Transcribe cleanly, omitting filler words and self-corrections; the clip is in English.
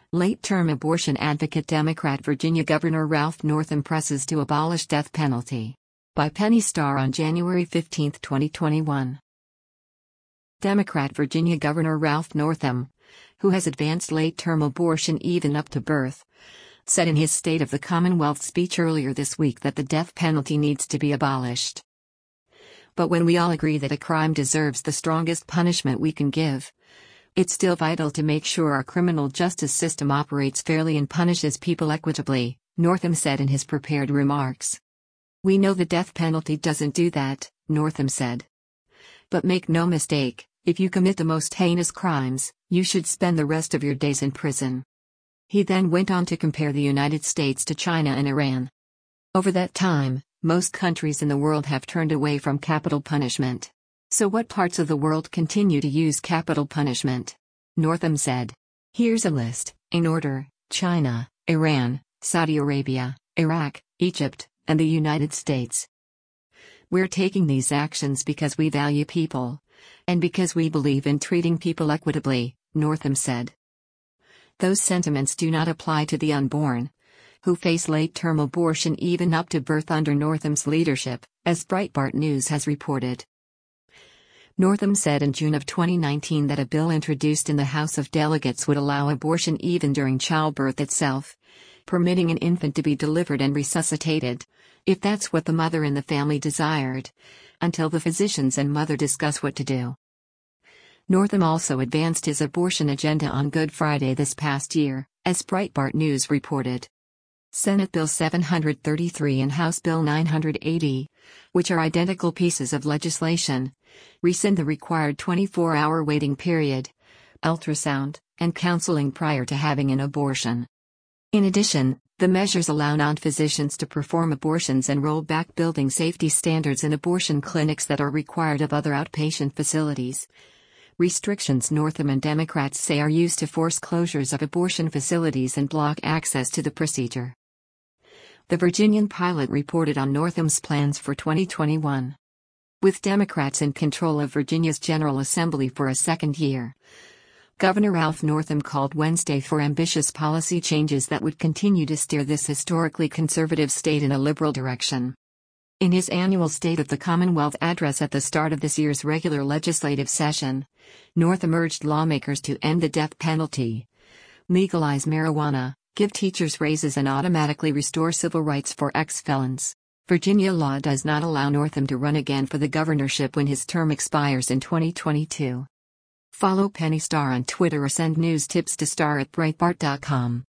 Late-term abortion advocate Democrat Virginia Governor Ralph Northam presses to abolish death penalty. By Penny Starr on January 15, 2021. Democrat Virginia Governor Ralph Northam, who has advanced late-term abortion even up to birth, said in his State of the Commonwealth speech earlier this week that the death penalty needs to be abolished. But when we all agree that a crime deserves the strongest punishment we can give, it's still vital to make sure our criminal justice system operates fairly and punishes people equitably, Northam said in his prepared remarks. We know the death penalty doesn't do that, Northam said. But make no mistake, if you commit the most heinous crimes, you should spend the rest of your days in prison. He then went on to compare the United States to China and Iran. Over that time, most countries in the world have turned away from capital punishment. So what parts of the world continue to use capital punishment? Northam said. Here's a list, in order: China, Iran, Saudi Arabia, Iraq, Egypt, and the United States. We're taking these actions because we value people, and because we believe in treating people equitably, Northam said. Those sentiments do not apply to the unborn, who face late-term abortion even up to birth under Northam's leadership, as Breitbart News has reported. Northam said in June of 2019 that a bill introduced in the House of Delegates would allow abortion even during childbirth itself, permitting an infant to be delivered and resuscitated, if that's what the mother and the family desired, until the physicians and mother discuss what to do. Northam also advanced his abortion agenda on Good Friday this past year, as Breitbart News reported. Senate Bill 733 and House Bill 980, which are identical pieces of legislation, rescind the required 24-hour waiting period, ultrasound, and counseling prior to having an abortion. In addition, the measures allow non-physicians to perform abortions and roll back building safety standards in abortion clinics that are required of other outpatient facilities. Restrictions Northam and Democrats say are used to force closures of abortion facilities and block access to the procedure. The Virginian Pilot reported on Northam's plans for 2021. With Democrats in control of Virginia's General Assembly for a second year, Governor Ralph Northam called Wednesday for ambitious policy changes that would continue to steer this historically conservative state in a liberal direction. In his annual State of the Commonwealth address at the start of this year's regular legislative session, Northam urged lawmakers to end the death penalty, legalize marijuana, give teachers raises and automatically restore civil rights for ex-felons. Virginia law does not allow Northam to run again for the governorship when his term expires in 2022. Follow Penny Starr on Twitter or send news tips to Starr@Breitbart.com.